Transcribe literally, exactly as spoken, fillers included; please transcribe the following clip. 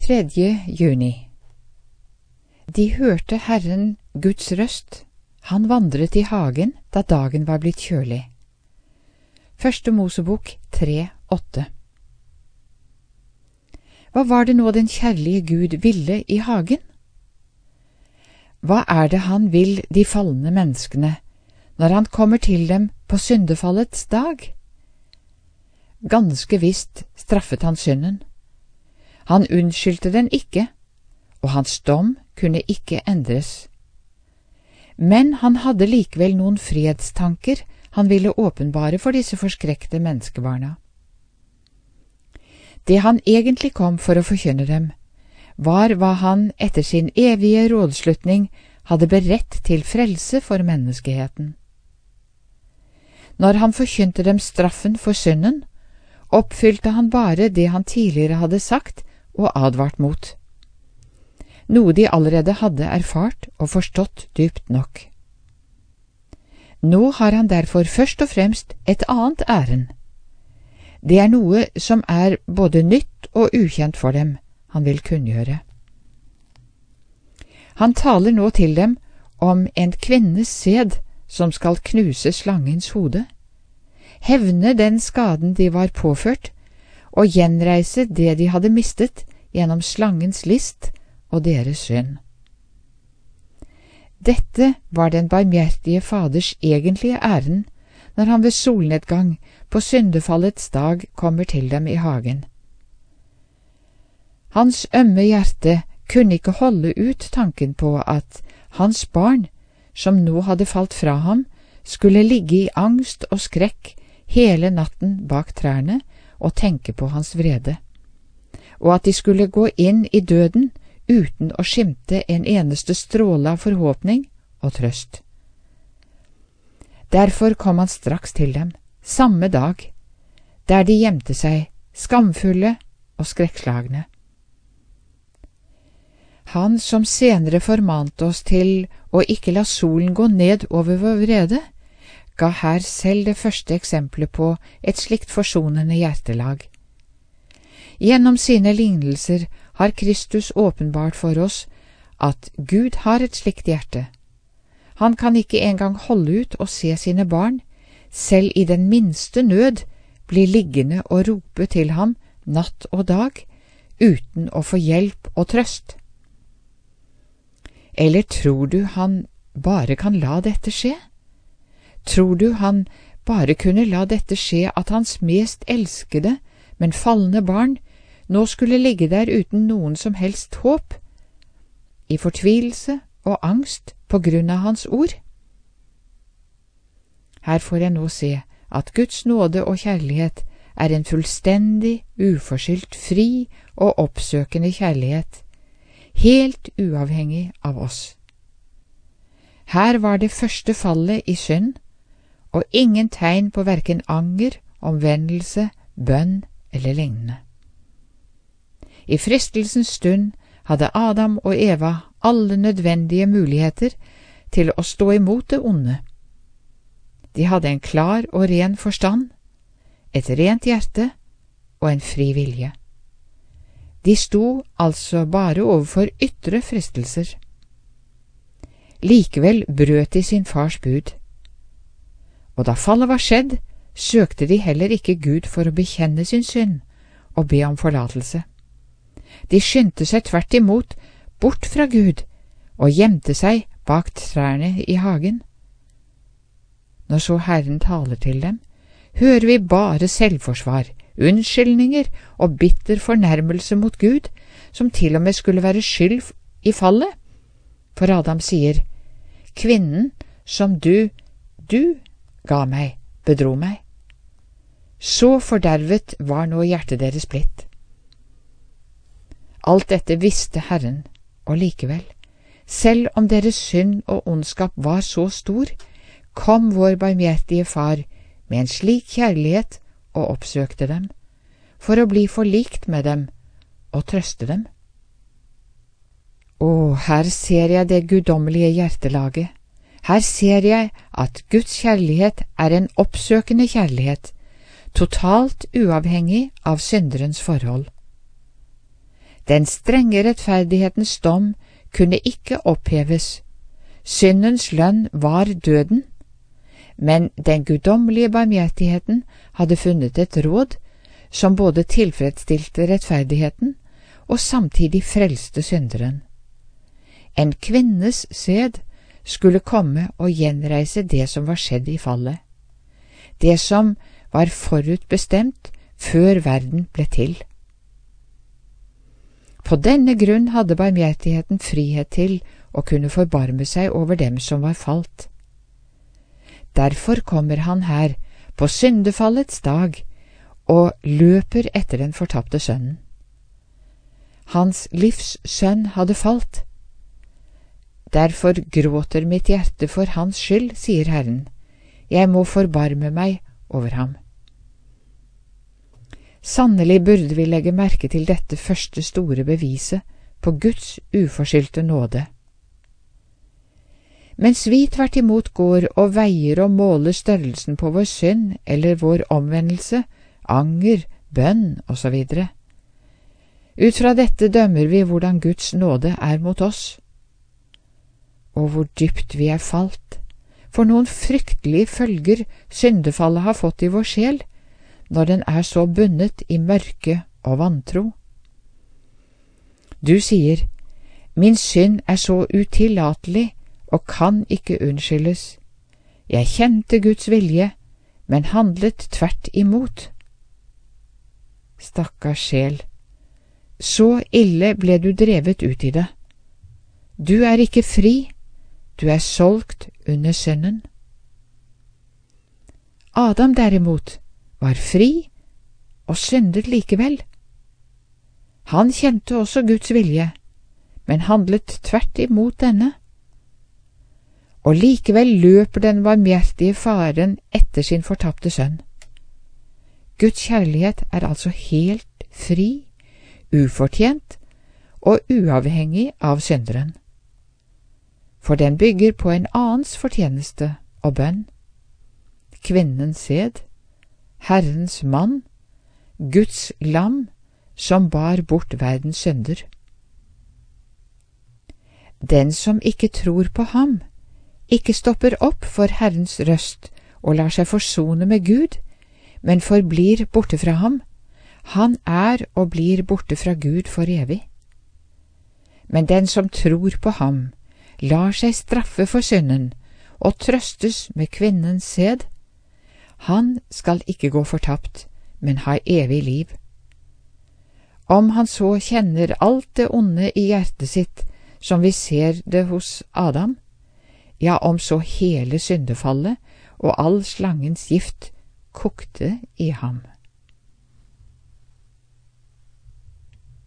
tredje juni. De hørte Herren Guds røst. Han vandret i hagen da dagen var blitt kjølig. Første Mosebok tre åtte. Hva var det nå den kjærlige Gud ville i hagen? Hva er det han vil de falne menneskene når han kommer til dem på syndefallets dag? Ganske visst straffet han synden. Han unnskyldte den ikke, og hans dom kunne ikke endres. Men han hadde likevel noen fredstanker han ville åpenbare for disse forskrekte menneskebarna. Det han egentlig kom for å forkynne dem, var hva han etter sin evige rådslutning hadde beredt til frelse for menneskeheten. Når han forkynte dem straffen for synden, oppfylte han bare det han tidligere hadde sagt og advart mot, noe de allerede hadde erfart og forstått dypt nok. Nå har han derfor først og fremst et annet ærend. Det er noe som er både nytt og ukjent for dem, han vil kunngjøre. Han taler nå til dem om en kvinnes sæd som skal knuse slangens hode, hevne den skaden de var påført, og gjenreise det de hadde mistet gjennom slangens list og deres synd. Dette var den barmhjertige Faders egentlige ærend når han ved solnedgang på syndefallets dag kommer til dem i hagen. Hans ømme hjerte kunne ikke holde ut tanken på at hans barn, som nå hadde falt fra ham, skulle ligge i angst og skrekk hele natten bak trærne og tenke på hans vrede, og at de skulle gå inn i døden uten å skimte en eneste stråle av forhåpning og trøst. Derfor kom han straks til dem, samme dag, der de gjemte seg, skamfulle og skrekkslagne. Han som senere formante oss til å ikke la solen gå ned over vår vrede, ga her selv det første eksempelet på et slikt forsonende hjertelag. Gjennom sine lignelser har Kristus åpenbart for oss at Gud har et slikt hjerte. Han kan ikke engang holde ut og se sine barn, selv i den minste nød, bli liggende og rope til ham natt og dag, uten å få hjelp og trøst. Eller tror du han bare kan la dette skje? Tror du han bare kunne la dette skje at hans mest elskede, men falne barn nå skulle ligge der uten noen som helst håp, i fortvilelse og angst på grunn av hans ord? Her får jeg nå se at Guds nåde og kjærlighet er en fullstendig, uforskyldt, fri og oppsøkende kjærlighet, helt uavhengig av oss. Her var det første fallet i synd, og ingen tegn på hverken anger, omvendelse, bønn eller lignende. I fristelsens stund hadde Adam og Eva alle nødvendige muligheter til å stå imot det onde. De hadde en klar og ren forstand, et rent hjerte og en fri vilje. De sto altså bare overfor ytre fristelser. Likevel brøt de sin fars bud. Og da fallet var skjedd, søkte de heller ikke Gud for å bekjenne sin synd og be om forlatelse. De skyndte seg tvert imot bort fra Gud og gjemte seg bak trærne i hagen. Når så Herren taler til dem, hører vi bare selvforsvar, unnskyldninger og bitter fornærmelse mot Gud, som til og med skulle være skyld i fallet. For Adam sier, «Kvinnen som du, du ga meg, bedro meg.» Så fordervet var nå hjertet deres blitt. Alt dette visste Herren, og likevel, selv om deres synd og ondskap var så stor, kom vår barmhjertige Far med en slik kjærlighet og oppsøkte dem, for å bli forlikt med dem og trøste dem. Å, her ser jeg det guddommelige hjertelaget. Her ser jeg at Guds kjærlighet er en oppsøkende kjærlighet, totalt uavhengig av synderens forhold. Den strenge rettferdighetens dom kunne ikke oppheves. Syndens lønn var døden, men den guddommelige barmhjertigheten hadde funnet et råd som både tilfredsstilte rettferdigheten og samtidig frelste synderen. En kvinnes sæd skulle komme og gjenreise det som var skjedd i fallet, det som var forutbestemt før verden ble til. På denne grunn hadde barmhjertigheten frihet til å kunne forbarme seg over dem som var falt. Derfor kommer han her på syndefallets dag og løper etter den fortapte sønnen. Hans livs sønn hadde falt. Derfor gråter mitt hjerte for hans skyld, sier Herren. Jeg må forbarme meg over ham. Sannelig burde vi legge merke til dette første store beviset på Guds uforskyldte nåde. Mens vi tvert imot går og veier og måler størrelsen på vår synd eller vår omvendelse, anger, bønn og så videre. Ut fra dette dømmer vi hvordan Guds nåde er mot oss, og hvor dypt vi er falt, for noen fryktelige følger syndefallet har fått i vår sjel, når den er så bundet i mørke og vantro. Du sier, min synd er så utillatelig og kan ikke unnskyldes. Jeg kjente Guds vilje, men handlet tvert imot. Stakkars sjel, så ille ble du drevet ut i det. Du er ikke fri, du er solgt under synden. Adam derimot var fri og syndet likevel. Han kjente også Guds vilje, men handlet tvert imot denne. Og likevel løper den barmhjertige faren etter sin fortapte sønn. Guds kjærlighet er altså helt fri, ufortjent og uavhengig av synderen. For den bygger på en annens fortjeneste og bønn. Kvinnens sæd, Herrens mann, Guds lam som bar bort verdens synder. Den som ikke tror på ham, ikke stopper opp for Herrens røst og lar seg forsone med Gud, men forblir borte fra ham, han er og blir borte fra Gud for evig. Men den som tror på ham, lar seg straffe for synden og trøstes med kvinnens sæd, han skal ikke gå fortapt, men ha evig liv. Om han så kjenner alt det onde i hjertet sitt, som vi ser det hos Adam, ja, om så hele syndefallet og all slangens gift kokte i ham.